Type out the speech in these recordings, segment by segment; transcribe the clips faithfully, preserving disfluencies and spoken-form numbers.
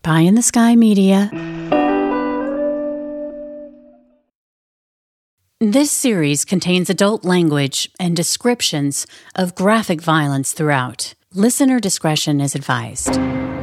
Pie in the Sky Media. This series contains adult language and descriptions of graphic violence throughout. Listener discretion is advised.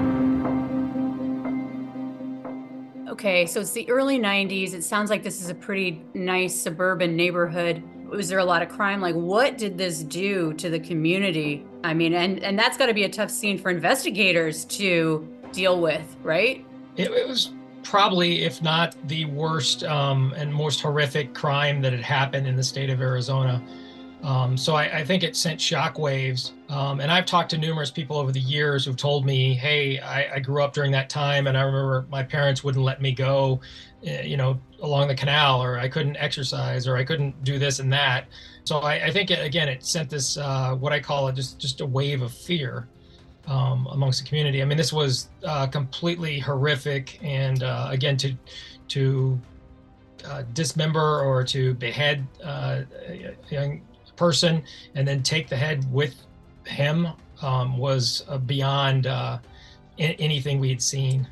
Okay, so it's the early nineties. It sounds like this is a pretty nice suburban neighborhood. Was there a lot of crime? Like, what did this do to the community? I mean, and, and that's got to be a tough scene for investigators to deal with, right? It, it was probably, if not the worst um, and most horrific crime that had happened in the state of Arizona. Um, so I, I think it sent shockwaves. Um, and I've talked to numerous people over the years who've told me, hey, I, I grew up during that time, and I remember my parents wouldn't let me go, uh, you know, along the canal, or I couldn't exercise, or I couldn't do this and that. So I, I think, it, again, it sent this, uh, what I call it, just, just a wave of fear um, amongst the community. I mean, this was uh, completely horrific. And uh, again, to, to uh, dismember or to behead uh, a young person and then take the head with him um, was uh, beyond uh, a- anything we had seen.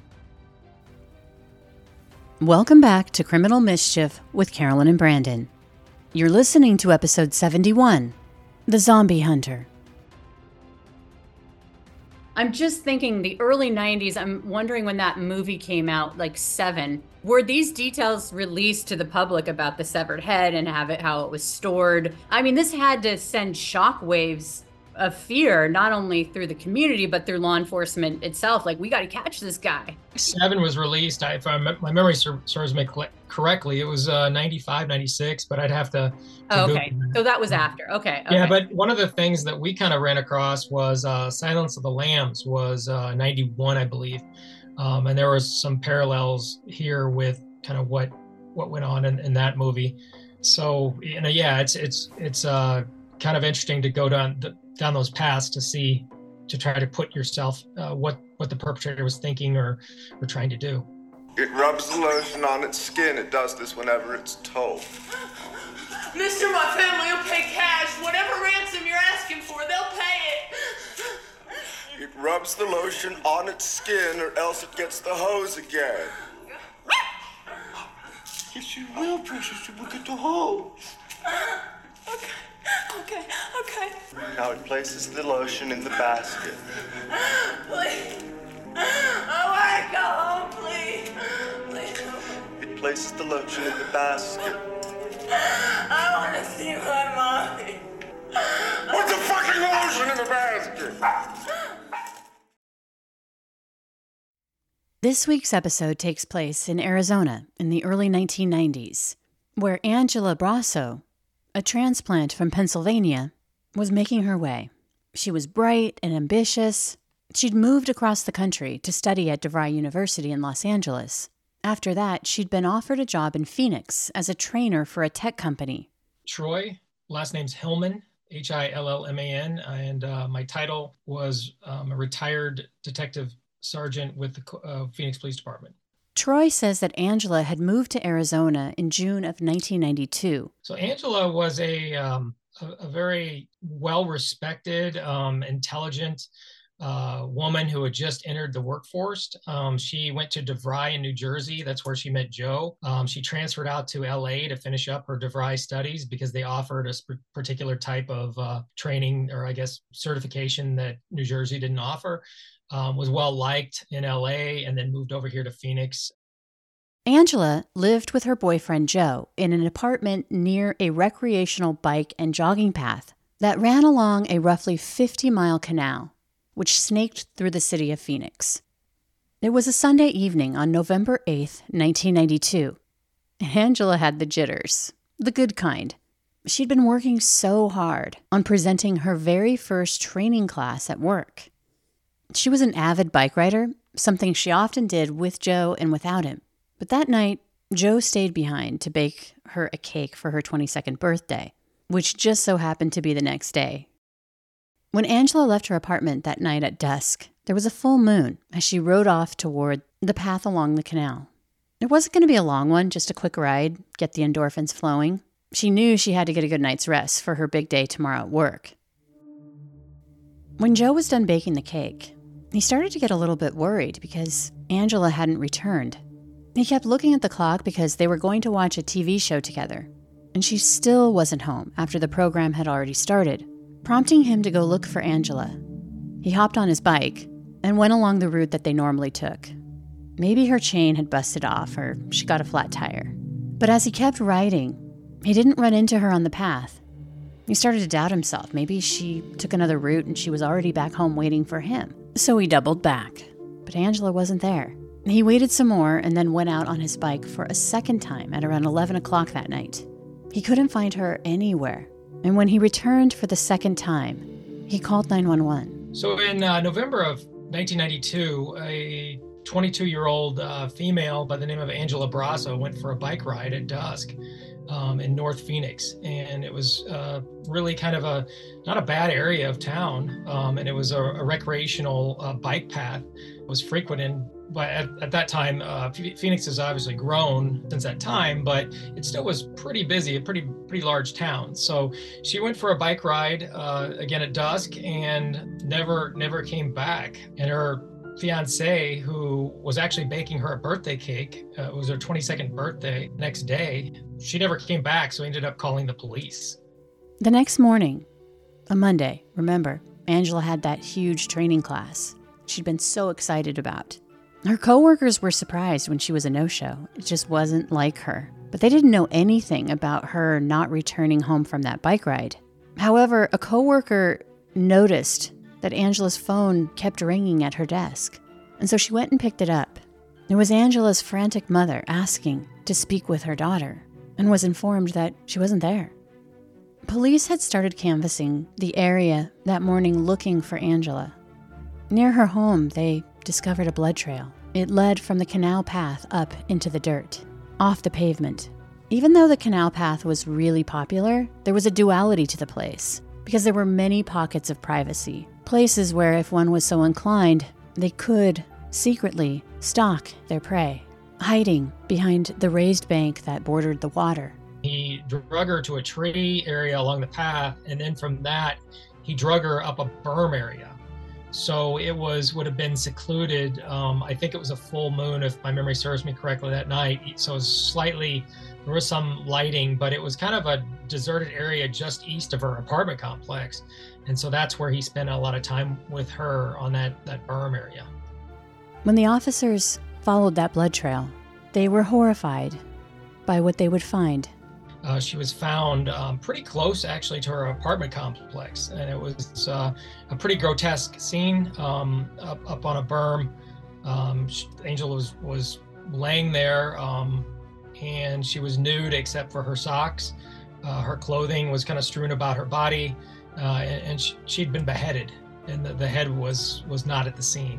Welcome back to Criminal Mischief with Carolyn and Brandon. You're listening to episode seventy-one, The Zombie Hunter. I'm just thinking the early nineties, I'm wondering when that movie came out, like Seven. Were these details released to the public about the severed head and have it, how it was stored? I mean, this had to send shockwaves of fear, not only through the community, but through law enforcement itself. Like, we got to catch this guy. Seven was released, I, if I, my memory serves me correctly, it was uh, ninety-five, ninety-six, but I'd have to, to oh, okay. That. So that was after. Okay. okay. Yeah, but one of the things that we kind of ran across was uh, Silence of the Lambs was uh, ninety-one, I believe. Um, and there was some parallels here with kind of what what went on in, in that movie. So, you know, yeah, it's it's it's uh, kind of interesting to go down the, down those paths to see, to try to put yourself uh, what what the perpetrator was thinking or or trying to do. It rubs the lotion on its skin. It does this whenever it's told. Mister, my family will pay cash. Whatever ransom you're asking for, they'll pay it. It rubs the lotion on its skin, or else it gets the hose again. Yes, you will, precious. You will get the hose. Okay, okay, okay. Now it places the lotion in the basket. Please. I want to go home, please. Please. It places the lotion in the basket. I want to see my mommy. Put the fucking lotion in the basket! This week's episode takes place in Arizona in the early nineteen nineties, where Angela Brasso, a transplant from Pennsylvania, was making her way. She was bright and ambitious. She'd moved across the country to study at DeVry University in Los Angeles. After that, she'd been offered a job in Phoenix as a trainer for a tech company. Troy, last name's Hillman, H I L L M A N, and uh, my title was um, a retired detective sergeant with the uh, Phoenix Police Department. Troy says that Angela had moved to Arizona in June of nineteen ninety-two. So Angela was a, um, a, a very well-respected, um, intelligent uh, woman who had just entered the workforce. Um, she went to DeVry in New Jersey. That's where she met Joe. Um, she transferred out to L A to finish up her DeVry studies because they offered a sp- particular type of uh, training, or I guess certification, that New Jersey didn't offer. Um, was well liked in L A and then moved over here to Phoenix. Angela lived with her boyfriend Joe in an apartment near a recreational bike and jogging path that ran along a roughly fifty-mile canal, which snaked through the city of Phoenix. It was a Sunday evening on November eighth, nineteen ninety-two. Angela had the jitters, the good kind. She'd been working so hard on presenting her very first training class at work. She was an avid bike rider, something she often did with Joe and without him. But that night, Joe stayed behind to bake her a cake for her twenty-second birthday, which just so happened to be the next day. When Angela left her apartment that night at dusk, there was a full moon as she rode off toward the path along the canal. It wasn't going to be a long one, just a quick ride, get the endorphins flowing. She knew she had to get a good night's rest for her big day tomorrow at work. When Joe was done baking the cake, He started to get a little bit worried because Angela hadn't returned. He kept looking at the clock because they were going to watch a T V show together, and she still wasn't home after the program had already started, prompting him to go look for Angela. He hopped on his bike and went along the route that they normally took. Maybe her chain had busted off or she got a flat tire. But as he kept riding, he didn't run into her on the path. He started to doubt himself. Maybe she took another route and she was already back home waiting for him. So he doubled back, but Angela wasn't there. He waited some more and then went out on his bike for a second time at around eleven o'clock that night. He couldn't find her anywhere. And when he returned for the second time, he called nine one one. So in uh, November of nineteen ninety-two, a twenty-two-year-old uh, female by the name of Angela Brasso went for a bike ride at dusk um, in North Phoenix. And it was uh, really kind of a, not a bad area of town. Um, and it was a, a recreational uh, bike path. It was frequented, but at, at that time, uh, Phoenix has obviously grown since that time, but it still was pretty busy, a pretty pretty large town. So she went for a bike ride uh, again at dusk and never never came back. And her fiance, who was actually baking her a birthday cake, uh, it was her twenty-second birthday next day, she never came back, so he ended up calling the police. The next morning, a Monday, remember, Angela had that huge training class she'd been so excited about. Her coworkers were surprised when she was a no-show. It just wasn't like her. But they didn't know anything about her not returning home from that bike ride. However, a coworker noticed that Angela's phone kept ringing at her desk, and so she went and picked it up. It was Angela's frantic mother asking to speak with her daughter, and was informed that she wasn't there. Police had started canvassing the area that morning looking for Angela. Near her home, they discovered a blood trail. It led from the canal path up into the dirt, off the pavement. Even though the canal path was really popular, there was a duality to the place, because there were many pockets of privacy, places where if one was so inclined, they could secretly stalk their prey, hiding behind the raised bank that bordered the water. He drug her to a tree area along the path, and then from that, he drug her up a berm area. So it was would have been secluded. Um, I think it was a full moon, if my memory serves me correctly, that night. So it was slightly, there was some lighting, but it was kind of a deserted area just east of her apartment complex. And so that's where he spent a lot of time with her, on that, that berm area. When the officers followed that blood trail, they were horrified by what they would find. Uh, she was found um, pretty close, actually, to her apartment complex, and it was uh, a pretty grotesque scene um, up, up on a berm. Um, she, Angela was was laying there, um, and she was nude except for her socks. Uh, her clothing was kind of strewn about her body, uh, and, and she, she'd been beheaded, and the, the head was was not at the scene.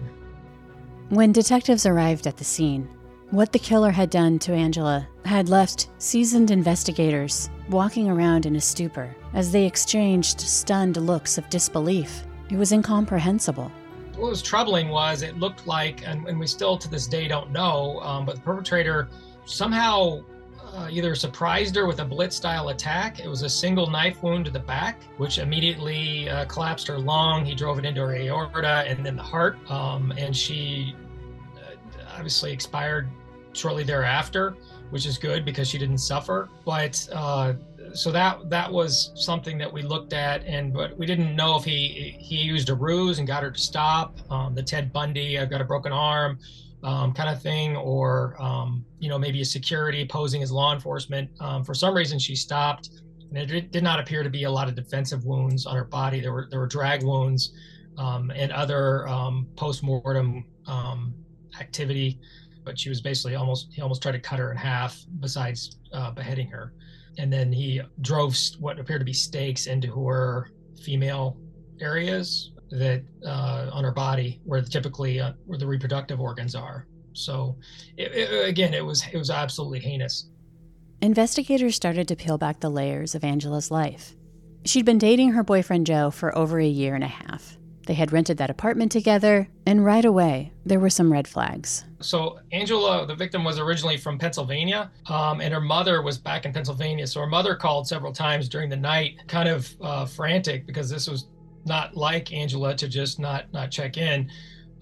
When detectives arrived at the scene, what the killer had done to Angela had left seasoned investigators walking around in a stupor as they exchanged stunned looks of disbelief. It was incomprehensible. What was troubling was it looked like, and, and we still to this day don't know, um, but the perpetrator somehow uh, either surprised her with a blitz-style attack. It was a single knife wound to the back, which immediately uh, collapsed her lung. He drove it into her aorta and then the heart, um, and she uh, obviously expired shortly thereafter, which is good because she didn't suffer. But uh, so that that was something that we looked at, and but we didn't know if he he used a ruse and got her to stop, um, the Ted Bundy, I've got a broken arm um, kind of thing, or um, you know, maybe a security posing as law enforcement. Um, for some reason, she stopped, and it did not appear to be a lot of defensive wounds on her body. There were there were drag wounds um, and other um, post-mortem um, activity. But she was basically almost, he almost tried to cut her in half besides uh, beheading her. And then he drove what appeared to be stakes into her female areas that uh, on her body where typically uh, where the reproductive organs are. So it, it, again, it was, it was absolutely heinous. Investigators started to peel back the layers of Angela's life. She'd been dating her boyfriend Joe for over a year and a half. They had rented that apartment together, and right away, there were some red flags. So Angela, the victim, was originally from Pennsylvania, um, and her mother was back in Pennsylvania. So her mother called several times during the night, kind of uh, frantic, because this was not like Angela to just not not check in.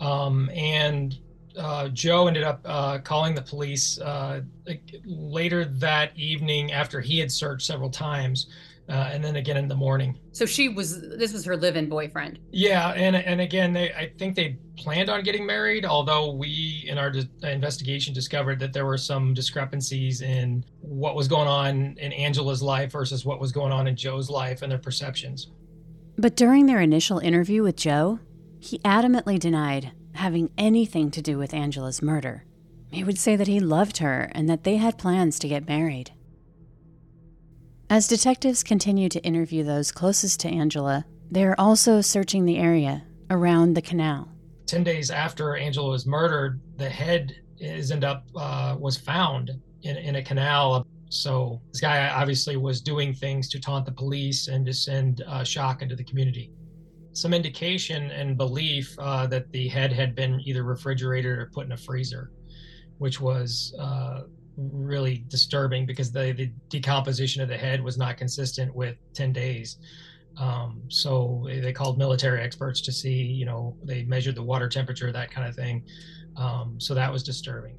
Um, and uh, Joe ended up uh, calling the police uh, like later that evening after he had searched several times, uh, and then again in the morning. So she was, this was her live-in boyfriend. Yeah, and and again, they I think they planned on getting married, although we in our investigation discovered that there were some discrepancies in what was going on in Angela's life versus what was going on in Joe's life and their perceptions. But during their initial interview with Joe, he adamantly denied having anything to do with Angela's murder. He would say that he loved her and that they had plans to get married. As detectives continue to interview those closest to Angela, they are also searching the area around the canal. Ten days after Angela was murdered, the head is end up uh, was found in, in a canal. So this guy obviously was doing things to taunt the police and to send uh, shock into the community. Some indication and belief uh, that the head had been either refrigerated or put in a freezer, which was uh, really disturbing because the, the decomposition of the head was not consistent with ten days. Um, so they called military experts to see, you know, they measured the water temperature, that kind of thing. Um, so that was disturbing.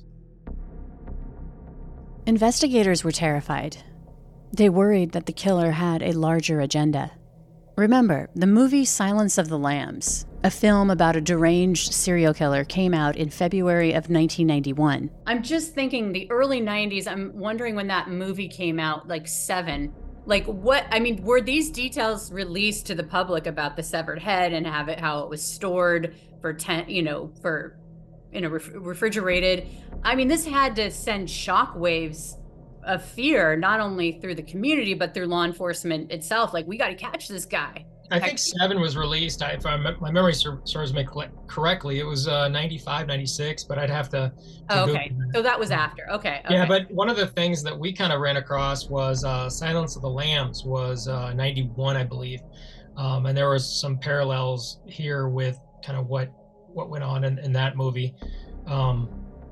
Investigators were terrified. They worried that the killer had a larger agenda. Remember, the movie Silence of the Lambs, a film about a deranged serial killer, came out in February of nineteen ninety-one. I'm just thinking the early nineties, I'm wondering when that movie came out, like seven. Like what, I mean, were these details released to the public about the severed head and have it, how it was stored for ten, you know, for, in a ref- refrigerated? I mean, this had to send shockwaves of fear, not only through the community, but through law enforcement itself. Like, we got to catch this guy. I think Seven was released, I, if I, my memory serves me correctly, it was uh, ninety-five, ninety-six, but I'd have to, to oh, okay. That. So that was after. Okay, okay. Yeah, but one of the things that we kind of ran across was uh, Silence of the Lambs was uh, ninety-one, I believe. Um, and there was some parallels here with kind of what, what went on in, in that movie. Um,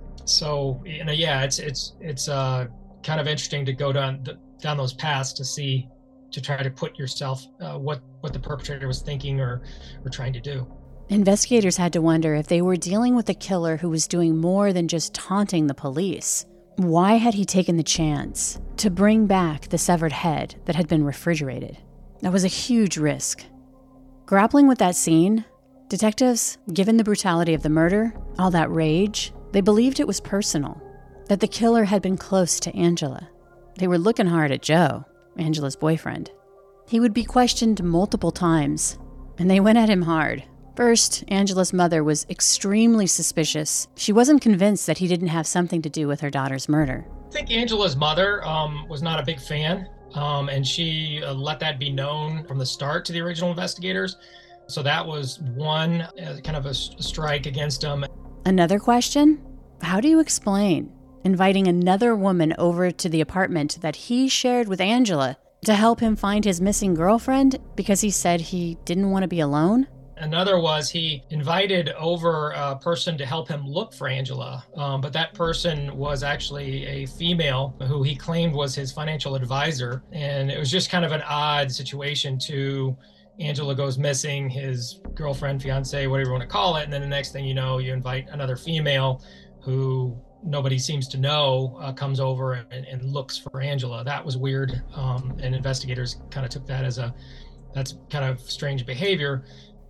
so, you know, yeah, it's, it's, it's uh, kind of interesting to go down, the, down those paths to see, to try to put yourself, uh, what, what the perpetrator was thinking or, or trying to do. Investigators had to wonder if they were dealing with a killer who was doing more than just taunting the police. Why had he taken the chance to bring back the severed head that had been refrigerated? That was a huge risk. Grappling with that scene, detectives, given the brutality of the murder, all that rage, they believed it was personal, that the killer had been close to Angela. They were looking hard at Joe, Angela's boyfriend. He would be questioned multiple times, and they went at him hard. First, Angela's mother was extremely suspicious. She wasn't convinced that he didn't have something to do with her daughter's murder. I think Angela's mother um, was not a big fan, um, and she uh, let that be known from the start to the original investigators. So that was one uh, kind of a, a strike against him. Another question? How do you explain inviting another woman over to the apartment that he shared with Angela to help him find his missing girlfriend because he said he didn't want to be alone? Another was he invited over a person to help him look for Angela, um, but that person was actually a female who he claimed was his financial advisor. And it was just kind of an odd situation to Angela goes missing, his girlfriend, fiance, whatever you want to call it. And then the next thing you know, you invite another female who nobody seems to know, uh, comes over and, and looks for Angela. That was weird. Um, and investigators kind of took that as a, that's kind of strange behavior.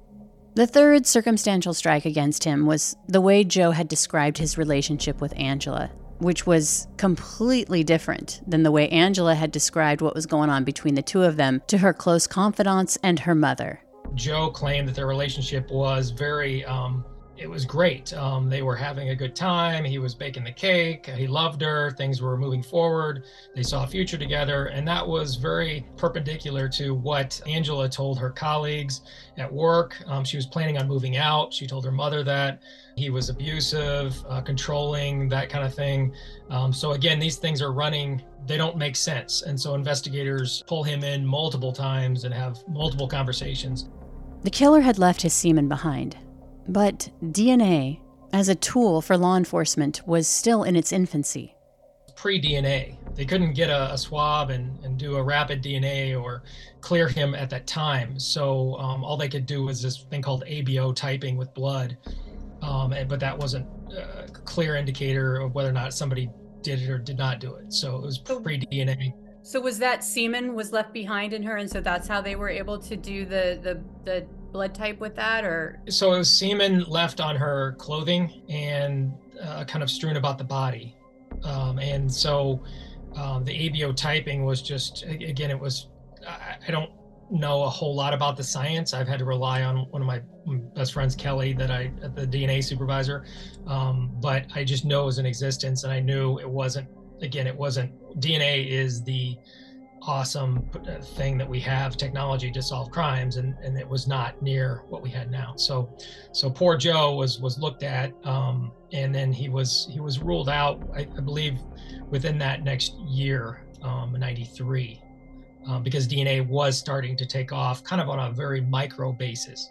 The third circumstantial strike against him was the way Joe had described his relationship with Angela, which was completely different than the way Angela had described what was going on between the two of them to her close confidants and her mother. Joe claimed that their relationship was very, um, it was great. Um, they were having a good time. He was baking the cake. He loved her. Things were moving forward. They saw a future together. And that was very perpendicular to what Angela told her colleagues at work. Um, she was planning on moving out. She told her mother that. He was abusive, uh, controlling, that kind of thing. Um, so again, these things are running, they don't make sense. And so investigators pull him in multiple times and have multiple conversations. The killer had left his semen behind. But D N A, as a tool for law enforcement, was still in its infancy. Pre-D N A. They couldn't get a, a swab and, and do a rapid D N A or clear him at that time. So um, all they could do was this thing called A B O typing with blood. um, and, but that wasn't a clear indicator of whether or not somebody did it or did not do it. So it was pre-D N A. So was that semen was left behind in her, and so that's how they were able to do the the, the blood type with that, or? So it was semen left on her clothing and uh, kind of strewn about the body. Um, and so um, the abiotyping was just, again, it was, I, I don't know a whole lot about the science. I've had to rely on one of my best friends, Kelly, that I, the D N A supervisor, um, but I just know it was in existence, and I knew it wasn't, again, it wasn't, D N A is the awesome thing that we have, technology to solve crimes, and, and it was not near what we had now. So, so poor Joe was was looked at, um, and then he was he was ruled out, I, I believe, within that next year, um, ninety-three, um, because D N A was starting to take off, kind of on a very micro basis.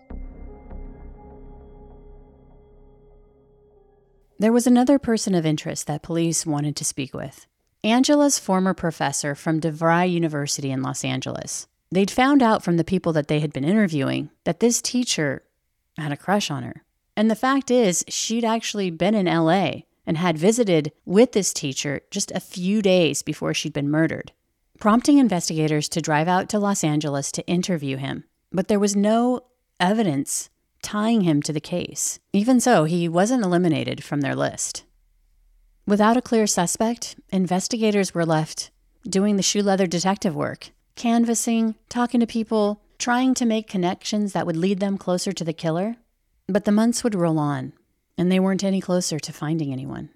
There was another person of interest that police wanted to speak with. Angela's former professor from DeVry University in Los Angeles. They'd found out from the people that they had been interviewing that this teacher had a crush on her. And the fact is, she'd actually been in L A and had visited with this teacher just a few days before she'd been murdered, prompting investigators to drive out to Los Angeles to interview him. But there was no evidence tying him to the case. Even so, he wasn't eliminated from their list. Without a clear suspect, investigators were left doing the shoe leather detective work, canvassing, talking to people, trying to make connections that would lead them closer to the killer. But the months would roll on, and they weren't any closer to finding anyone.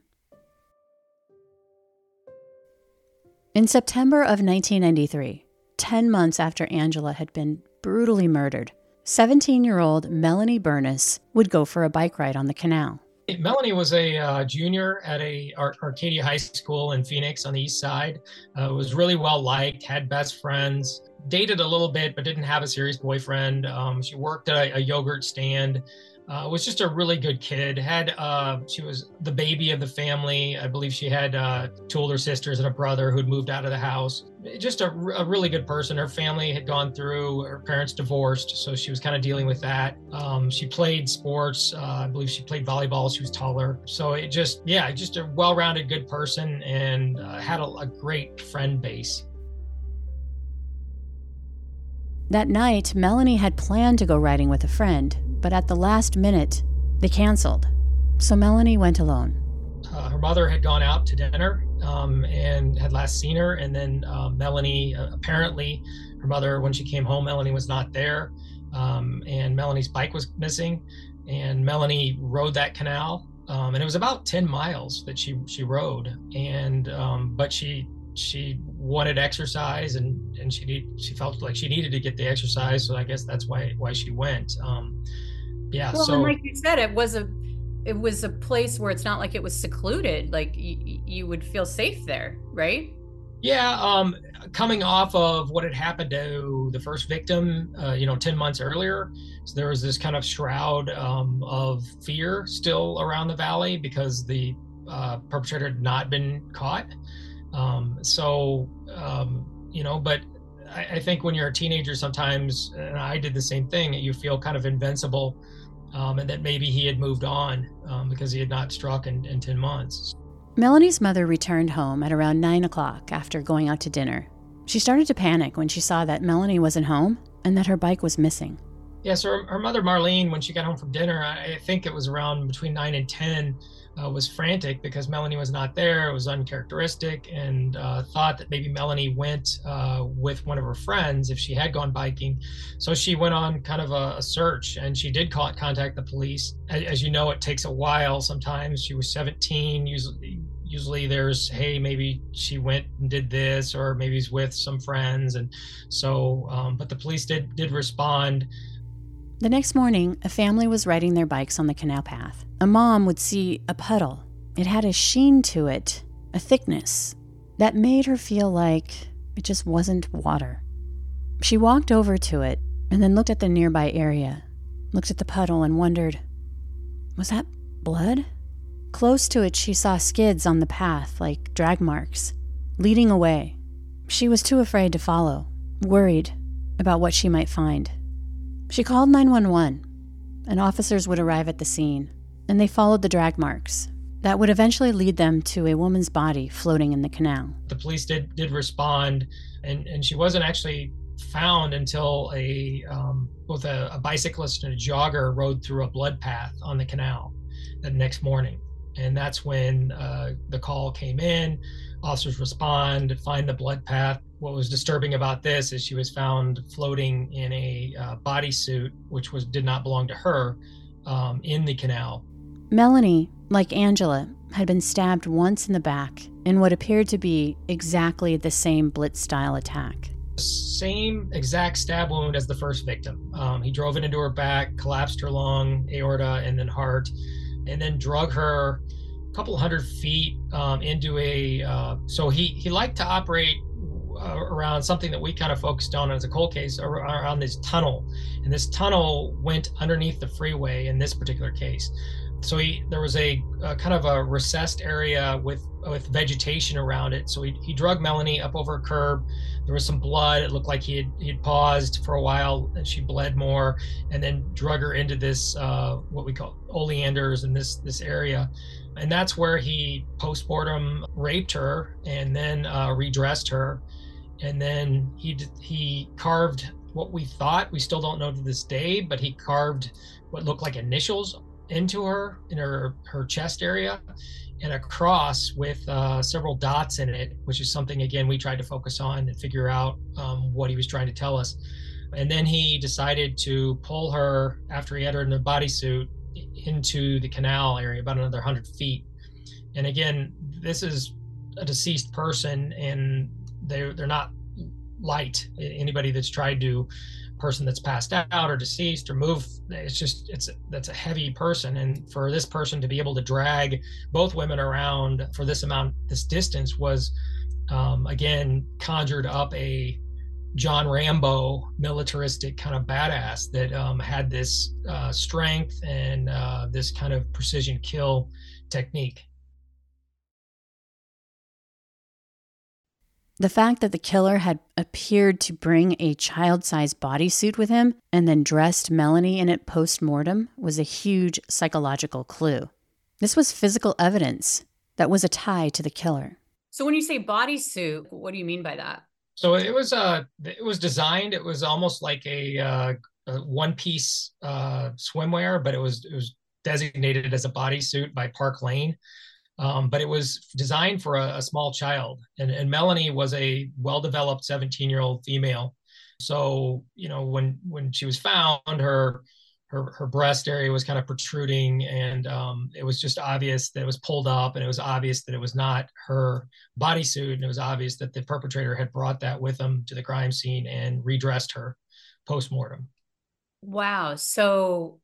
In September of nineteen ninety-three, ten months after Angela had been brutally murdered, seventeen-year-old Melanie Bernis would go for a bike ride on the canal. Melanie was a uh, junior at a Ar- Arcadia High School in Phoenix on the east side. Uh, was really well liked, had best friends, dated a little bit, but didn't have a serious boyfriend. Um, she worked at a, a yogurt stand. Uh, was just a really good kid. Had uh, she was the baby of the family. I believe she had uh, two older sisters and a brother who'd moved out of the house. Just a, a really good person. Her family had gone through, her parents divorced, so she was kind of dealing with that. Um, she played sports. Uh, I believe she played volleyball. She was taller. So it just, yeah, just a well-rounded, good person, and uh, had a, a great friend base. That night, Melanie had planned to go riding with a friend, but at the last minute, they canceled. So Melanie went alone. Uh, her mother had gone out to dinner um, and had last seen her. And then uh, Melanie, uh, apparently, her mother, when she came home, Melanie was not there. Um, and Melanie's bike was missing. And Melanie rode that canal. Um, and it was about ten miles that she she rode. And um, but she she wanted exercise, and and she need, she felt like she needed to get the exercise. So I guess that's why why she went. Um, yeah. Well, so and like you said, it was a it was a place where it's not like it was secluded. Like y- you would feel safe there, right? Yeah. Um, coming off of what had happened to the first victim, uh, you know, ten months earlier, so there was this kind of shroud um, of fear still around the valley because the uh, perpetrator had not been caught. Um, so, um, you know, but I, I think when you're a teenager, sometimes, and I did the same thing, you feel kind of invincible, um, and that maybe he had moved on um, because he had not struck in, in ten months. Melanie's mother returned home at around nine o'clock after going out to dinner. She started to panic when she saw that Melanie wasn't home and that her bike was missing. Yeah, so her, her mother, Marlene, when she got home from dinner, I, I think it was around between nine and ten, Uh, was frantic because Melanie was not there. It was uncharacteristic, and uh, thought that maybe Melanie went uh, with one of her friends if she had gone biking. So she went on kind of a, a search, and she did call, contact the police. As, as you know, it takes a while sometimes. She was seventeen. Usually, usually there's, hey, maybe she went and did this, or maybe he's with some friends. And so, um, but the police did did respond. The next morning, a family was riding their bikes on the canal path. A mom would see a puddle. It had a sheen to it, a thickness, that made her feel like it just wasn't water. She walked over to it and then looked at the nearby area, looked at the puddle and wondered, was that blood? Close to it, she saw skids on the path like drag marks, leading away. She was too afraid to follow, worried about what she might find. She called nine one one, and officers would arrive at the scene. and they followed the drag marks that would eventually lead them to a woman's body floating in the canal. The police did did respond, and, and she wasn't actually found until a um, both a, a bicyclist and a jogger rode through a blood path on the canal the next morning. And that's when uh, the call came in. Officers respond, find the blood path. What was disturbing about this is she was found floating in a uh, bodysuit, which was did not belong to her, um, in the canal. Melanie, like Angela, had been stabbed once in the back in what appeared to be exactly the same Blitz-style attack. Same exact stab wound as the first victim. Um, he drove it into her back, collapsed her lung, aorta, and then heart, and then drug her a couple hundred feet um, into a, uh, so he, he liked to operate uh, around something that we kind of focused on as a cold case, around this tunnel. And this tunnel went underneath the freeway in this particular case. So he, there was a, a kind of a recessed area with with vegetation around it. So he, he drug Melanie up over a curb. There was some blood. It looked like he had he had paused for a while, and she bled more, and then drug her into this uh, what we call oleanders in this this area, and that's where he postmortem raped her and then uh, redressed her, and then he he carved what we thought, we still don't know to this day, but he carved what looked like initials into her, in her, her chest area, and a cross with uh, several dots in it, which is something, again, we tried to focus on and figure out um, what he was trying to tell us. And then he decided to pull her, after he had her in a bodysuit, into the canal area, about another one hundred feet. And again, this is a deceased person, and they're, they're not light. Anybody that's tried to person that's passed out or deceased or move, it's just it's that's a heavy person, and for this person to be able to drag both women around for this amount, this distance, was um, again conjured up a John Rambo militaristic kind of badass that um, had this uh, strength and uh, this kind of precision kill technique. The fact that the killer had appeared to bring a child-sized bodysuit with him and then dressed Melanie in it post-mortem was a huge psychological clue. This was physical evidence that was a tie to the killer. So when you say bodysuit, what do you mean by that? So it was uh, it was designed, it was almost like a, uh, a one-piece uh, swimwear, but it was it was designated as a bodysuit by Park Lane. Um, but it was designed for a, a small child. And, and Melanie was a well-developed seventeen-year-old female. So, you know, when when she was found, her her, her breast area was kind of protruding, and um, it was just obvious that it was pulled up, and it was obvious that it was not her bodysuit, and it was obvious that the perpetrator had brought that with him to the crime scene and redressed her post-mortem. Wow. So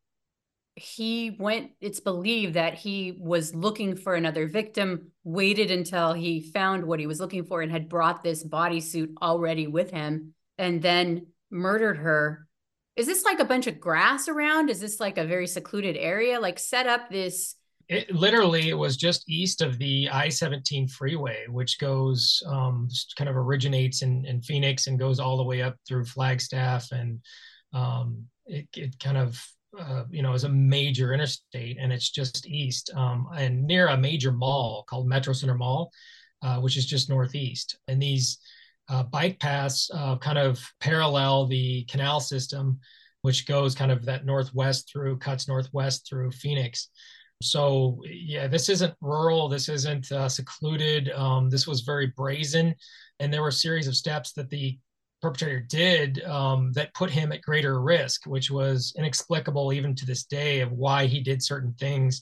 he went, it's believed that he was looking for another victim, waited until he found what he was looking for and had brought this bodysuit already with him, and then murdered her. Is this like a bunch of grass around? Is this like a very secluded area? Like set up this? It, literally, it was just east of the I seventeen freeway, which goes, um, kind of originates in, in Phoenix and goes all the way up through Flagstaff. And um, it, it kind of, Uh, you know, is a major interstate, and it's just east um, and near a major mall called Metro Center Mall, uh, which is just northeast. And these uh, bike paths uh, kind of parallel the canal system, which goes kind of that northwest through, cuts northwest through Phoenix. So yeah, this isn't rural. This isn't uh, secluded. Um, this was very brazen. And there were a series of steps that the perpetrator did um, that put him at greater risk, which was inexplicable even to this day, of why he did certain things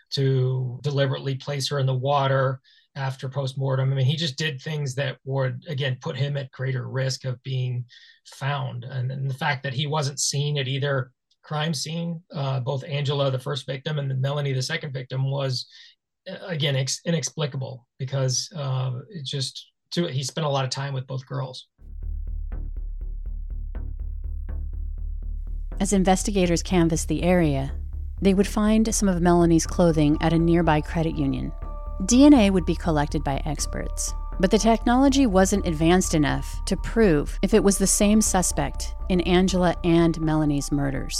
to deliberately place her in the water after postmortem. I mean, he just did things that would, again, put him at greater risk of being found. And, and the fact that he wasn't seen at either crime scene, uh, both Angela, the first victim, and then Melanie, the second victim, was, again, ex- inexplicable because uh, it just, too, he spent a lot of time with both girls. As investigators canvassed the area, they would find some of Melanie's clothing at a nearby credit union. D N A would be collected by experts, but the technology wasn't advanced enough to prove if it was the same suspect in Angela and Melanie's murders.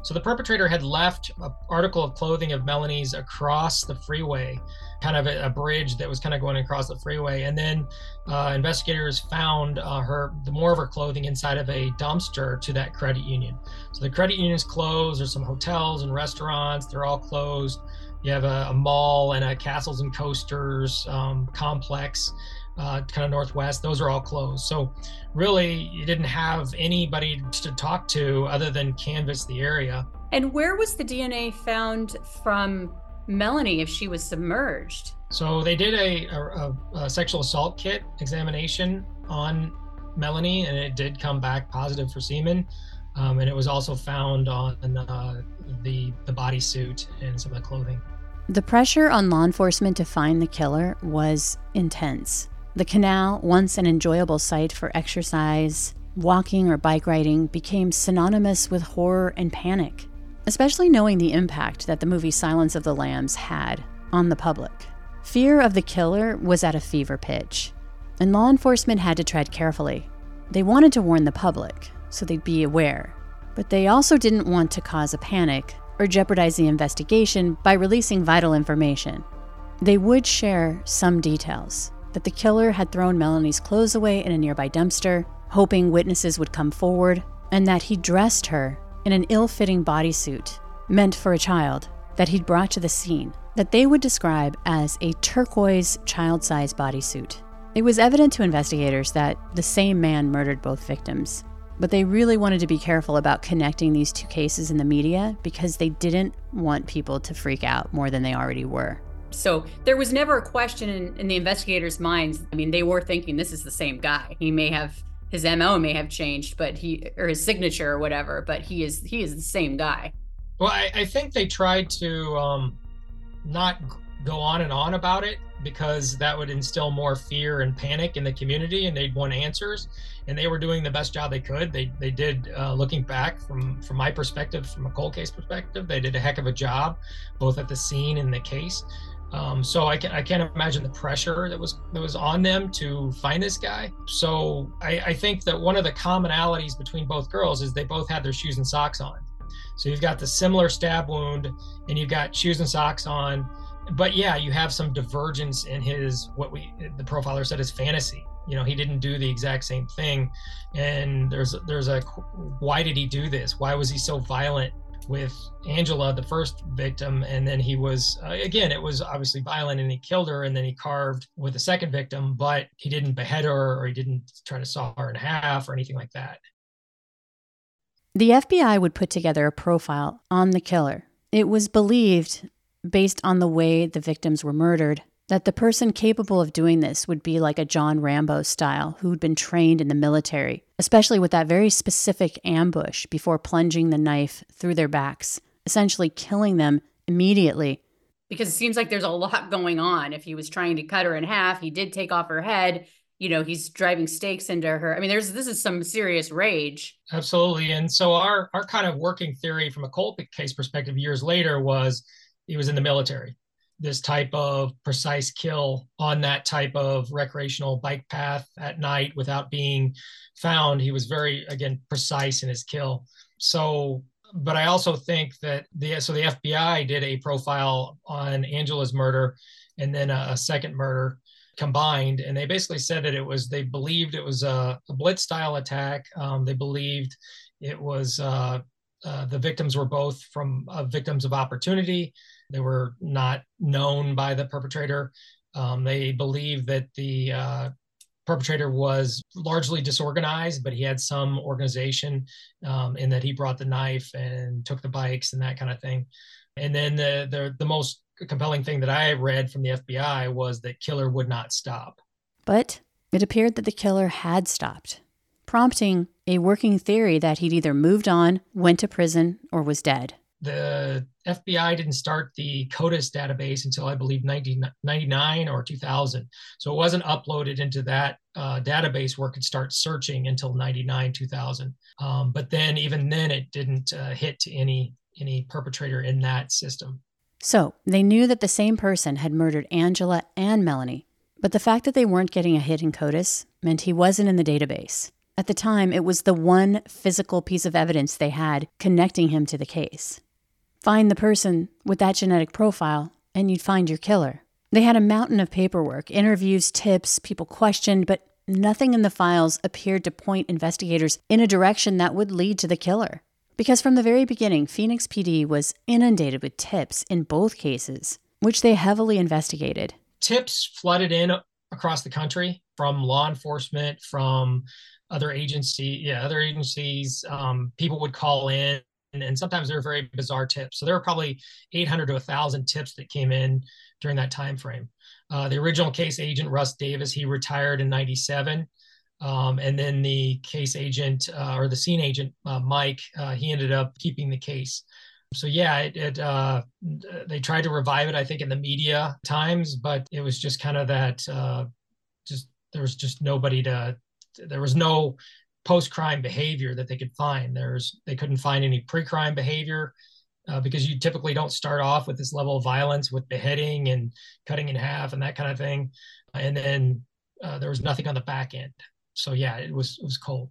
So the perpetrator had left an article of clothing of Melanie's across the freeway, kind of a, a bridge that was kind of going across the freeway. And then uh, investigators found uh, her, the more of her clothing inside of a dumpster to that credit union. So the credit union is closed. There's some hotels and restaurants. They're all closed. You have a, a mall and a Castles and Coasters um, complex, uh, kind of northwest. Those are all closed. So really, you didn't have anybody to talk to other than canvass the area. And where was the D N A found from Melanie if she was submerged? So they did a, a, a sexual assault kit examination on Melanie, and it did come back positive for semen. Um, and it was also found on uh, the, the bodysuit and some of the clothing. The pressure on law enforcement to find the killer was intense. The canal, once an enjoyable site for exercise, walking, or bike riding, became synonymous with horror and panic, especially knowing the impact that the movie Silence of the Lambs had on the public. Fear of the killer was at a fever pitch, and law enforcement had to tread carefully. They wanted to warn the public, so they'd be aware, but they also didn't want to cause a panic or jeopardize the investigation by releasing vital information. They would share some details, that the killer had thrown Melanie's clothes away in a nearby dumpster, hoping witnesses would come forward, and that he dressed her in an ill-fitting bodysuit meant for a child that he'd brought to the scene, that they would describe as a turquoise child-sized bodysuit. It was evident to investigators that the same man murdered both victims, but they really wanted to be careful about connecting these two cases in the media because they didn't want people to freak out more than they already were. So there was never a question in, in the investigators' minds. I mean, they were thinking this is the same guy. He may have, his M O may have changed, but he, or his signature or whatever, but he is he is the same guy. Well, I, I think they tried to um, not go on and on about it because that would instill more fear and panic in the community, and they'd want answers. And they were doing the best job they could. They they did, uh, looking back from, from my perspective, from a cold case perspective, they did a heck of a job, both at the scene and the case. Um, so I, can, I can't imagine the pressure that was that was on them to find this guy. So I, I think that one of the commonalities between both girls is they both had their shoes and socks on. So you've got the similar stab wound and you've got shoes and socks on. But yeah, you have some divergence in his, what we, the profiler said, his fantasy. You know, he didn't do the exact same thing. And there's, there's a, why did he do this? Why was he so violent with Angela, the first victim? And then he was, uh, again, it was obviously violent and he killed her and then he carved with the second victim, but he didn't behead her or he didn't try to saw her in half or anything like that. The F B I would put together a profile on the killer. It was believed, based on the way the victims were murdered, that the person capable of doing this would be like a John Rambo style who'd been trained in the military, especially with that very specific ambush before plunging the knife through their backs, essentially killing them immediately. Because it seems like there's a lot going on. If he was trying to cut her in half, he did take off her head. You know, he's driving stakes into her. I mean, there's this is some serious rage. Absolutely. And so our, our kind of working theory from a cold case perspective years later was he was in the military. This type of precise kill on that type of recreational bike path at night without being found. He was very, again, precise in his kill. So, but I also think that the, so the F B I did a profile on Angela's murder and then a, a second murder combined. And they basically said that it was, they believed it was a, a blitz style attack. Um, they believed it was, uh, uh, the victims were both from uh, victims of opportunity. They were not known by the perpetrator. Um, they believe that the uh, perpetrator was largely disorganized, but he had some organization um, in that he brought the knife and took the bikes and that kind of thing. And then the, the, the most compelling thing that I read from the F B I was that killer would not stop. But it appeared that the killer had stopped, prompting a working theory that he'd either moved on, went to prison, or was dead. The F B I didn't start the CODIS database until I believe nineteen ninety-nine or two thousand. So it wasn't uploaded into that uh, database where it could start searching until ninety-nine, two thousand. Um, but then even then it didn't uh, hit to any, any perpetrator in that system. So they knew that the same person had murdered Angela and Melanie, but the fact that they weren't getting a hit in CODIS meant he wasn't in the database. At the time, it was the one physical piece of evidence they had connecting him to the case. Find the person with that genetic profile, and you'd find your killer. They had a mountain of paperwork, interviews, tips, people questioned, but nothing in the files appeared to point investigators in a direction that would lead to the killer. Because from the very beginning, Phoenix P D was inundated with tips in both cases, which they heavily investigated. Tips flooded in across the country from law enforcement, from other agency, yeah, other agencies. Um, people would call in, and, and sometimes they were very bizarre tips. So there were probably eight hundred to one thousand tips that came in during that time frame. Uh, the original case agent, Russ Davis, he retired in ninety-seven. Um, and then the case agent uh, or the scene agent, uh, Mike, uh, he ended up keeping the case. So yeah, it, it uh, they tried to revive it, I think, in the media times, but it was just kind of that, uh, just there was just nobody to, there was no post-crime behavior that they could find. There's they couldn't find any pre-crime behavior uh, because you typically don't start off with this level of violence with beheading and cutting in half and that kind of thing. And then uh, there was nothing on the back end. So yeah, it was it was cold.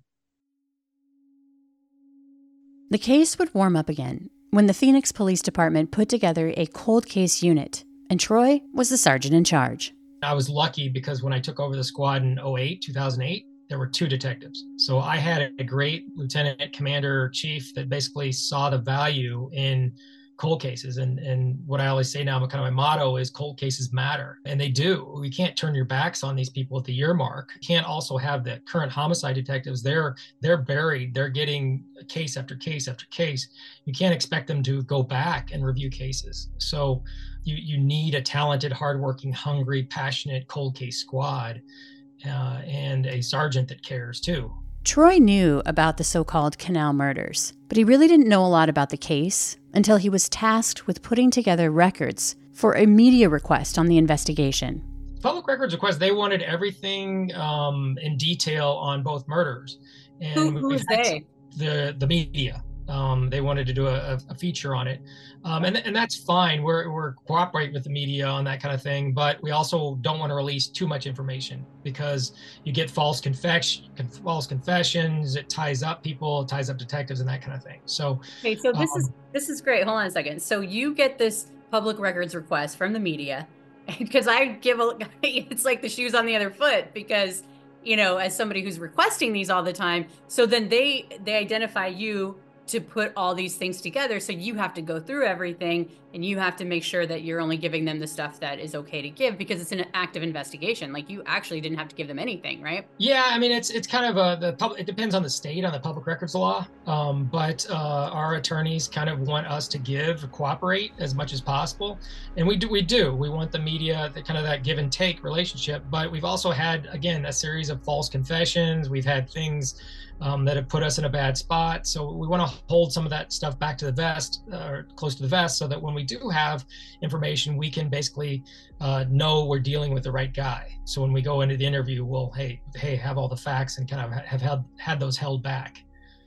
The case would warm up again when the Phoenix Police Department put together a cold case unit, and Troy was the sergeant in charge. I was lucky because when I took over the squad in oh eight, two thousand eight, there were two detectives. So I had a great lieutenant commander chief that basically saw the value in cold cases. And, and what I always say now, kind of my motto is cold cases matter. And they do. We can't turn your backs on these people at the year mark. You can't also have the current homicide detectives. They're, they're buried. They're getting case after case after case. You can't expect them to go back and review cases. So you, you need a talented, hardworking, hungry, passionate cold case squad uh, and a sergeant that cares too. Troy knew about the so-called Canal murders, but he really didn't know a lot about the case until he was tasked with putting together records for a media request on the investigation. Public records request, they wanted everything um, in detail on both murders. And Who, who is they? The, the media. Um, they wanted to do a, a feature on it. Um, and, and that's fine. We're, we're cooperate with the media on that kind of thing, but we also don't want to release too much information because you get false confession, false confessions. It ties up people, it ties up detectives and that kind of thing. So, okay, so this um, is, this is great. Hold on a second. So you get this public records request from the media because I give a, it's like the shoes on the other foot because, you know, as somebody who's requesting these all the time. So then they, they identify you to put all these things together. So you have to go through everything and you have to make sure that you're only giving them the stuff that is okay to give because it's an active investigation. Like you actually didn't have to give them anything, right? Yeah, I mean, it's it's kind of a, the public, it depends on the state, on the public records law. Um, but uh, our attorneys kind of want us to give, cooperate as much as possible. And we do, we do, we want the media, the kind of that give and take relationship. But we've also had, again, a series of false confessions. We've had things Um, that have put us in a bad spot. So we want to hold some of that stuff back to the vest uh, or close to the vest so that when we do have information, we can basically uh, know we're dealing with the right guy. So when we go into the interview, we'll, hey, hey, have all the facts and kind of have had, had those held back.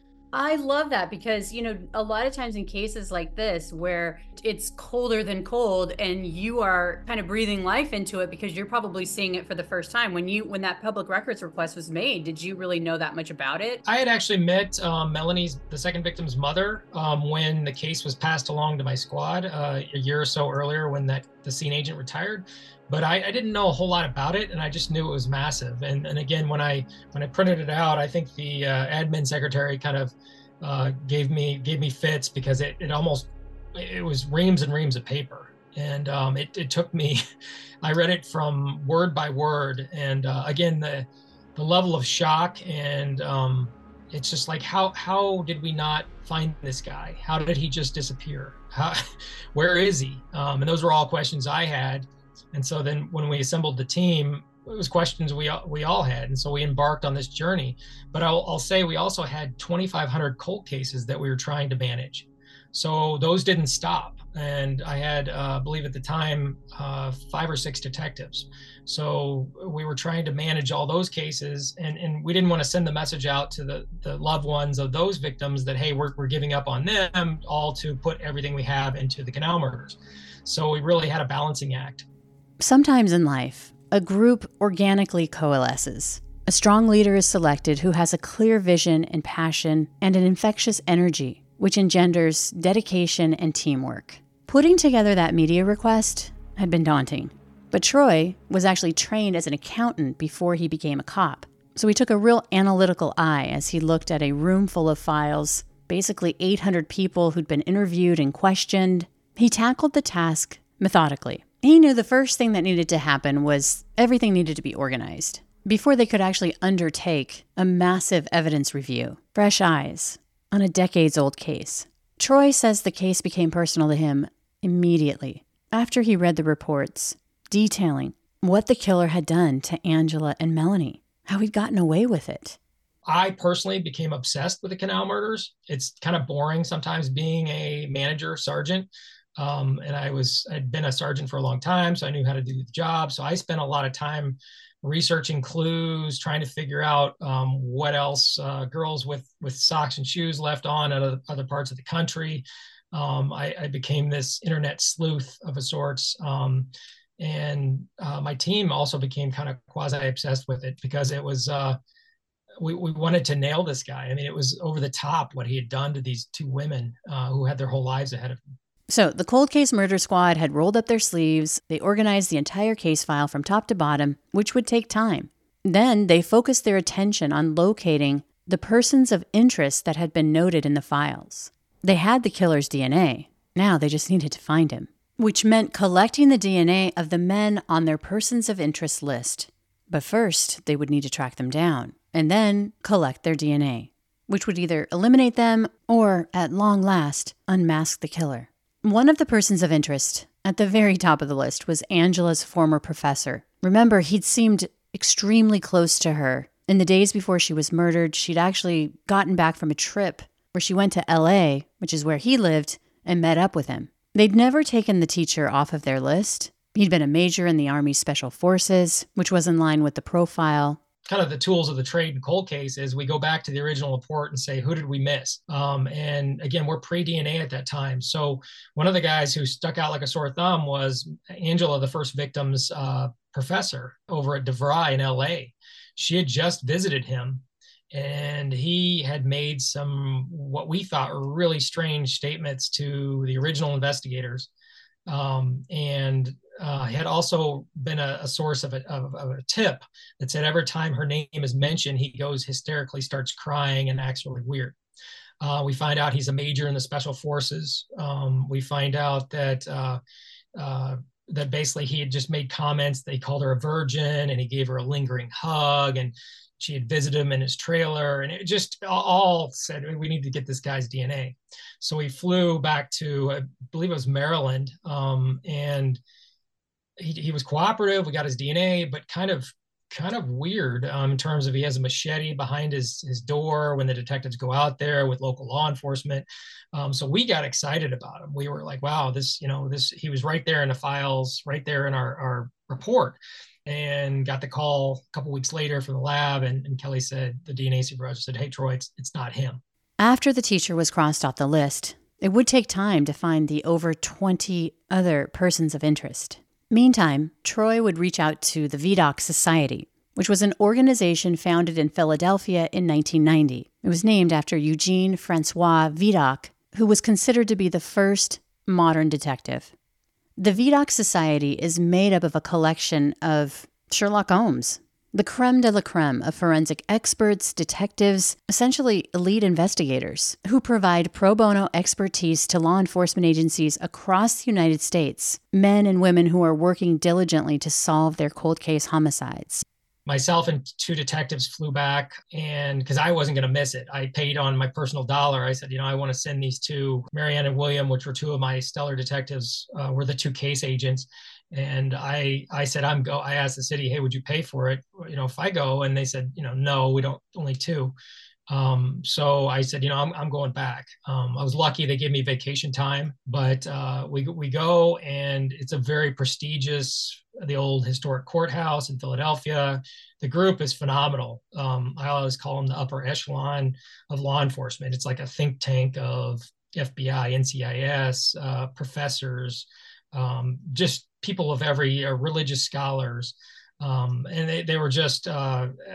I love that because, you know, a lot of times in cases like this where it's colder than cold and you are kind of breathing life into it because you're probably seeing it for the first time. When you when that public records request was made, did you really know that much about it? I had actually met um, Melanie's, the second victim's mother, um, when the case was passed along to my squad uh, a year or so earlier when that the scene agent retired. But I, I didn't know a whole lot about it, and I just knew it was massive. And and again, when I when I printed it out, I think the uh, admin secretary kind of uh, gave me gave me fits because it it almost it was reams and reams of paper, and um, it it took me. I read it from word by word, and uh, again the the level of shock and um, it's just like how how did we not find this guy? How did he just disappear? How, where is he? Um, and those were all questions I had. And so then when we assembled the team, it was questions we all, we all had. And so we embarked on this journey. But I'll, I'll say we also had twenty-five hundred cold cases that we were trying to manage. So those didn't stop. And I had, uh, I believe at the time, uh, five or six detectives. So we were trying to manage all those cases. And, and we didn't want to send the message out to the, the loved ones of those victims that, hey, we're, we're giving up on them, all to put everything we have into the Canal murders. So we really had a balancing act. Sometimes in life, a group organically coalesces, A strong leader is selected who has a clear vision and passion and an infectious energy, which engenders dedication and teamwork. Putting together that media request had been daunting, but Troy was actually trained as an accountant before he became a cop. So he took a real analytical eye as he looked at a room full of files, basically eight hundred people who'd been interviewed and questioned. He tackled the task methodically. He knew the first thing that needed to happen was everything needed to be organized before they could actually undertake a massive evidence review, fresh eyes, on a decades-old case. Troy says the case became personal to him immediately after he read the reports detailing what the killer had done to Angela and Melanie, how he'd gotten away with it. I personally became obsessed with the Canal murders. It's kind of boring sometimes being a manager, sergeant. Um, and I was, I'd been a sergeant for a long time, so I knew how to do the job. So I spent a lot of time researching clues, trying to figure out um, what else uh, girls with, with socks and shoes left on at other, other parts of the country. Um, I, I became this internet sleuth of a sorts. Um, and uh, my team also became kind of quasi-obsessed with it because it was, uh, we, we wanted to nail this guy. I mean, it was over the top what he had done to these two women uh, who had their whole lives ahead of them. So the Cold Case Murder Squad had rolled up their sleeves. They organized the entire case file from top to bottom, which would take time. Then they focused their attention on locating the persons of interest that had been noted in the files. They had the killer's D N A. Now they just needed to find him, which meant collecting the D N A of the men on their persons of interest list. But first, they would need to track them down and then collect their D N A, which would either eliminate them or, at long last, unmask the killer. One of the persons of interest at the very top of the list was Angela's former professor. Remember, he'd seemed extremely close to her. In the days before she was murdered, she'd actually gotten back from a trip where she went to L A, which is where he lived, and met up with him. They'd never taken the teacher off of their list. He'd been a major in the Army Special Forces, which was in line with the profile. Kind of the tools of the trade in cold cases, we go back to the original report and say, who did we miss? Um, and again, we're pre-D N A at that time. So one of the guys who stuck out like a sore thumb was Angela, the first victim's uh, professor over at DeVry in L A. She had just visited him, and he had made some, what we thought were really strange statements to the original investigators. Um, and uh, had also been a, a source of a, of, of a tip that said every time her name is mentioned, he goes hysterically, starts crying, and acts really weird. Uh, we find out he's a major in the Special Forces. Um, we find out that uh, uh, that basically he had just made comments. They called her a virgin, and he gave her a lingering hug, and she had visited him in his trailer, and it just all said, we need to get this guy's D N A. So we flew back to, I believe it was Maryland, um, and he, he was cooperative. We got his D N A, but kind of kind of weird um, in terms of he has a machete behind his, his door when the detectives go out there with local law enforcement. Um, so we got excited about him. We were like, wow, this, you know, this, he was right there in the files, right there in our, our report. And got the call a couple weeks later from the lab, and, and Kelly said, the D N A supervisor said, hey, Troy, it's, it's not him. After the teacher was crossed off the list, it would take time to find the over twenty other persons of interest. Meantime, Troy would reach out to the Vidocq Society, which was an organization founded in Philadelphia in nineteen ninety. It was named after Eugene Francois Vidocq, who was considered to be the first modern detective. The Vidocq Society is made up of a collection of Sherlock Holmes, the creme de la creme of forensic experts, detectives, essentially elite investigators, who provide pro bono expertise to law enforcement agencies across the United States, men and women who are working diligently to solve their cold case homicides. Myself and two detectives flew back, and because I wasn't going to miss it, I paid on my personal dollar. I said, you know, I want to send these two, Marianne and William, which were two of my stellar detectives, uh, were the two case agents. And I, I said, I'm go. I asked the city, hey, would you pay for it? You know, if I go, and they said, you know, no, we don't. Only two. Um, so I said, you know, I'm, I'm going back. Um, I was lucky they gave me vacation time, but uh, we we go, and it's a very prestigious, the old historic courthouse in Philadelphia. The group is phenomenal. Um, I always call them the upper echelon of law enforcement. It's like a think tank of F B I, N C I S, uh, professors, um, just people of every uh, religious scholars. Um, and they, they were just, uh,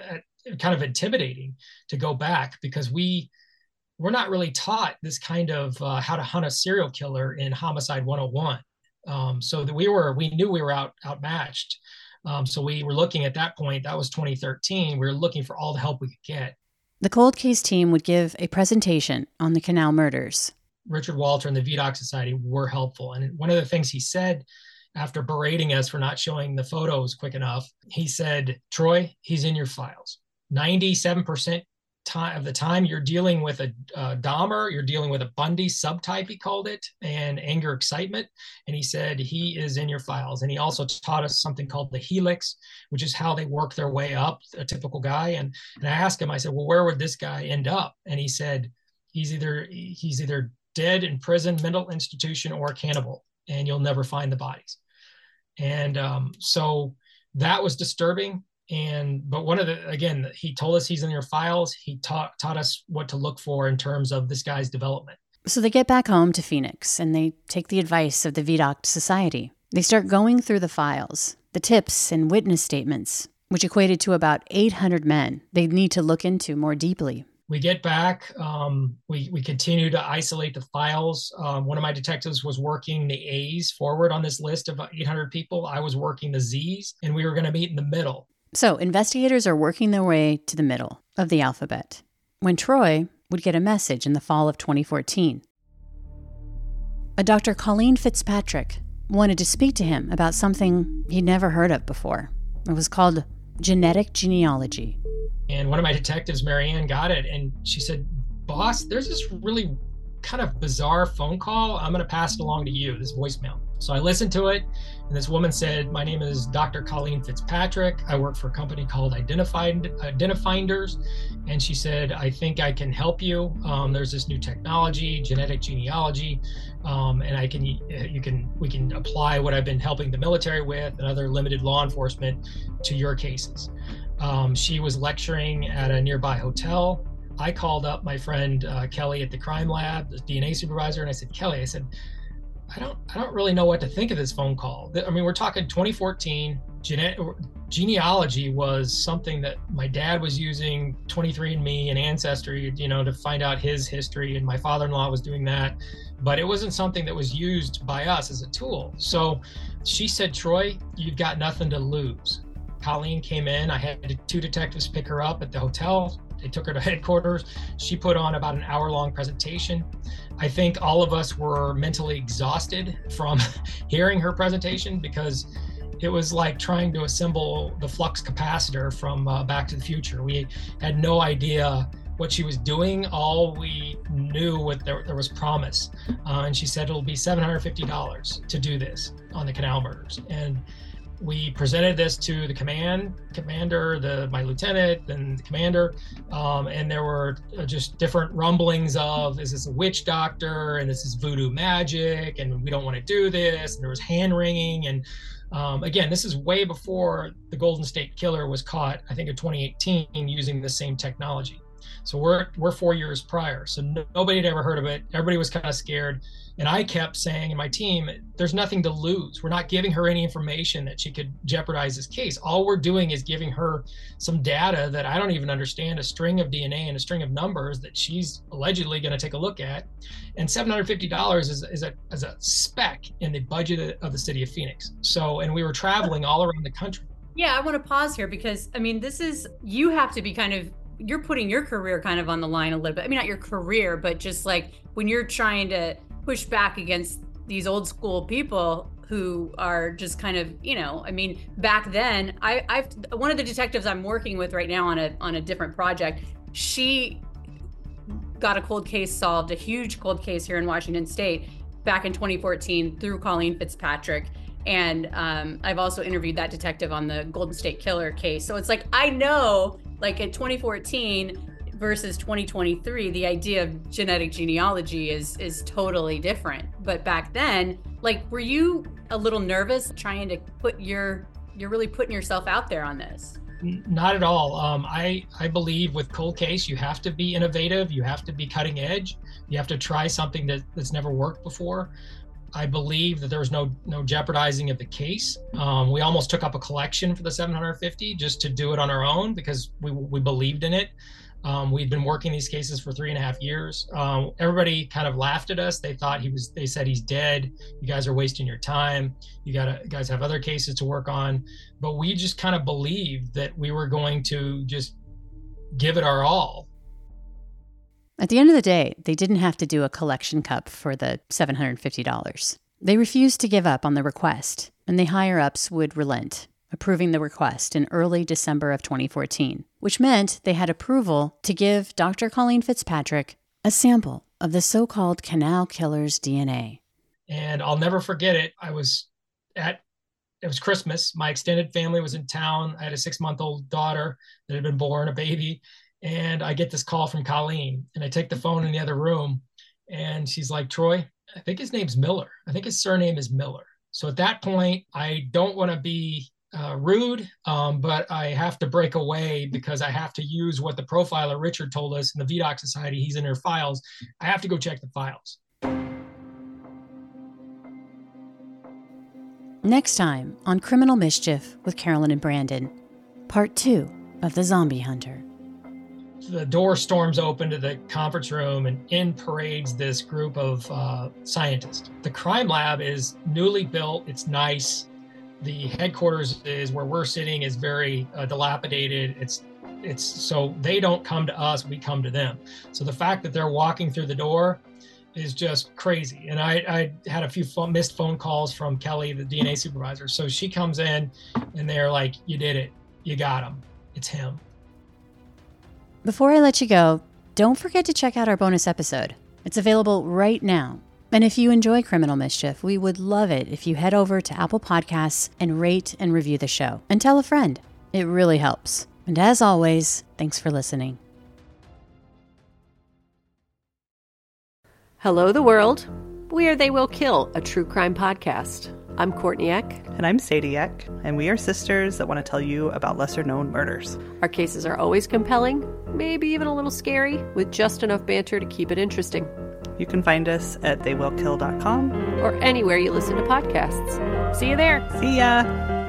kind of intimidating to go back because we we're not really taught this kind of uh, how to hunt a serial killer in Homicide one oh one. Um, so that we were, we knew we were out outmatched. Um, so we were looking at that point, that was twenty thirteen. We were looking for all the help we could get. The cold case team would give a presentation on the Canal murders. Richard Walter and the V DOC Society were helpful. And one of the things he said after berating us for not showing the photos quick enough, he said, Troy, he's in your files. ninety-seven percent time of the time you're dealing with a uh, Dahmer, you're dealing with a Bundy subtype, he called it, and anger excitement. And he said, he is in your files. And he also taught us something called the helix, which is how they work their way up, a typical guy. And, and I asked him, I said, well, where would this guy end up? And he said, he's either, he's either dead in prison, mental institution, or a cannibal, and you'll never find the bodies. And um, so that was disturbing. And, but one of the, again, he told us he's in your files. He taught, taught us what to look for in terms of this guy's development. So they get back home to Phoenix and they take the advice of the V DOC Society. They start going through the files, the tips and witness statements, which equated to about eight hundred men they need to look into more deeply. We get back, um, we, we continue to isolate the files. Um, one of my detectives was working the A's forward on this list of eight hundred people. I was working the Z's, and we were going to meet in the middle. So investigators are working their way to the middle of the alphabet when Troy would get a message in the fall of twenty fourteen. A Doctor Colleen Fitzpatrick wanted to speak to him about something he'd never heard of before. It was called genetic genealogy. And one of my detectives, Marianne, got it. And she said, boss, there's this really kind of bizarre phone call. I'm going to pass it along to you, this voicemail. So I listened to it. And this woman said, my name is Doctor Colleen Fitzpatrick. I work for a company called Identified, Identifinders. And she said, I think I can help you. Um, there's this new technology, genetic genealogy. Um, and I can, you can, we can apply what I've been helping the military with and other limited law enforcement to your cases. Um, she was lecturing at a nearby hotel. I called up my friend uh, Kelly at the crime lab, the D N A supervisor, and I said, Kelly, I said, I don't, I don't really know what to think of this phone call. I mean, we're talking twenty fourteen. Gene- genealogy was something that my dad was using, twenty-three and me and Ancestry, you know, to find out his history, and my father-in-law was doing that, but it wasn't something that was used by us as a tool. So she said, Troy, you've got nothing to lose. Colleen came in. I had two detectives pick her up at the hotel. They took her to headquarters. She put on about an hour-long presentation. I think all of us were mentally exhausted from hearing her presentation because it was like trying to assemble the flux capacitor from uh, Back to the Future. We had no idea what she was doing. All we knew was there, there was promise. Uh, and she said it'll be seven hundred fifty dollars to do this on the Canal murders. And we presented this to the command commander, the my lieutenant, and the commander, um, and there were just different rumblings of, is this a witch doctor, and this is voodoo magic, and we don't want to do this, and there was hand wringing, and um, again, this is way before the Golden State Killer was caught, I think in twenty eighteen, using the same technology. So we're we're four years prior. So no, nobody had ever heard of it. Everybody was kind of scared. And I kept saying, and my team, there's nothing to lose. We're not giving her any information that she could jeopardize this case. All we're doing is giving her some data that I don't even understand, a string of D N A and a string of numbers that she's allegedly going to take a look at. And seven hundred fifty dollars is, is, a, is a speck in the budget of the city of Phoenix. So, and we were traveling all around the country. Yeah, I want to pause here because, I mean, this is, you have to be kind of, you're putting your career kind of on the line a little bit. I mean, not your career, but just like when you're trying to push back against these old school people who are just kind of, you know, I mean, back then, I, I've one of the detectives I'm working with right now on a on a different project, she got a cold case solved, a huge cold case here in Washington State back in twenty fourteen through Colleen Fitzpatrick. And um, I've also interviewed that detective on the Golden State Killer case. So it's like, I know, like in twenty fourteen versus twenty twenty-three, the idea of genetic genealogy is is totally different. But back then, like, were you a little nervous trying to put your, you're really putting yourself out there on this? Not at all. Um, I, I believe with cold case, you have to be innovative. You have to be cutting edge. You have to try something that, that's never worked before. I believe that there was no no jeopardizing of the case. Um, we almost took up a collection for the seven hundred fifty just to do it on our own because we we believed in it. Um, we'd been working these cases for three and a half years. Um, everybody kind of laughed at us. They thought he was. They said he's dead. You guys are wasting your time. You gotta you guys have other cases to work on. But we just kind of believed that we were going to just give it our all. At the end of the day, they didn't have to do a collection cup for the seven hundred fifty dollars. They refused to give up on the request, and the higher-ups would relent, approving the request in early December of twenty fourteen, which meant they had approval to give Doctor Colleen Fitzpatrick a sample of the so-called canal killer's D N A. And I'll never forget it. I was at, it was Christmas. My extended family was in town. I had a six-month-old daughter that had been born, a baby. And I get this call from Colleen, and I take the phone in the other room, and she's like, Troy, I think his name's Miller. I think his surname is Miller. So at that point, I don't want to be uh, rude, um, but I have to break away because I have to use what the profiler Richard told us in the V DOC Society. He's in their files. I have to go check the files. Next time on Criminal Mischief with Carolyn and Brandon, part two of The Zombie Hunter. The door storms open to the conference room, and in parades this group of uh, scientists. The crime lab is newly built. It's nice. The headquarters is where we're sitting is very uh, dilapidated. It's it's so they don't come to us, we come to them. So the fact that they're walking through the door is just crazy. And I, I had a few phone, missed phone calls from Kelly, the D N A supervisor. So she comes in, and they're like, "You did it. You got him. It's him." Before I let you go, don't forget to check out our bonus episode. It's available right now. And if you enjoy Criminal Mischief, we would love it if you head over to Apple Podcasts and rate and review the show. And tell a friend. It really helps. And as always, thanks for listening. Hello, the world. We are They Will Kill, a true crime podcast. I'm Courtney Eck. And I'm Sadie Eck, and we are sisters that want to tell you about lesser-known murders. Our cases are always compelling, maybe even a little scary, with just enough banter to keep it interesting. You can find us at they will kill dot com. Or anywhere you listen to podcasts. See you there. See ya!